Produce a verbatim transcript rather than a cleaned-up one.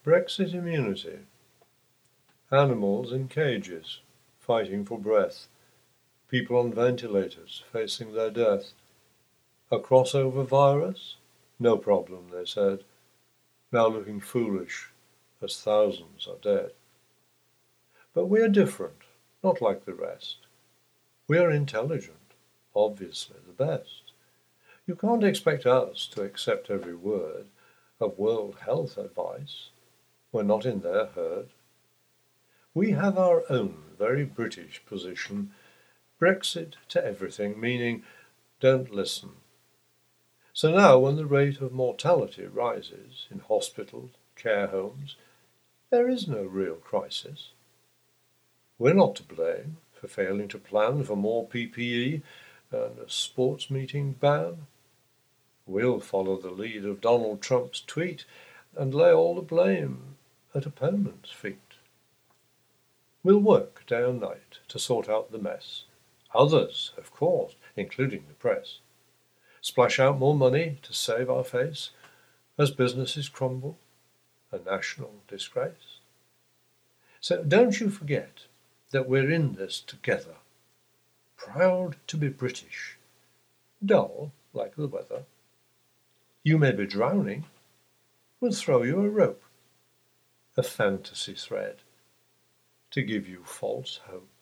Brexit immunity. Animals in cages, fighting for breath. People on ventilators, facing their death. A crossover virus? No problem, they said, now looking foolish as thousands are dead. But we are different, not like the rest. We are intelligent, obviously the best. You can't expect us to accept every word of World Health advice. We're not in their herd. We have our own very British position, Brexit to everything, meaning don't listen. So now when the rate of mortality rises in hospitals, care homes, there is no real crisis. We're not to blame for failing to plan for more P P E and a sports meeting ban. We'll follow the lead of Donald Trump's tweet and lay all the blame at opponents' feet. We'll work day and night to sort out the mess. Others have caused, including the press. Splash out more money to save our face as businesses crumble, a national disgrace. So don't you forget that we're in this together, proud to be British, dull like the weather. You may be drowning, we'll throw you a rope, a fantasy thread, to give you false hope.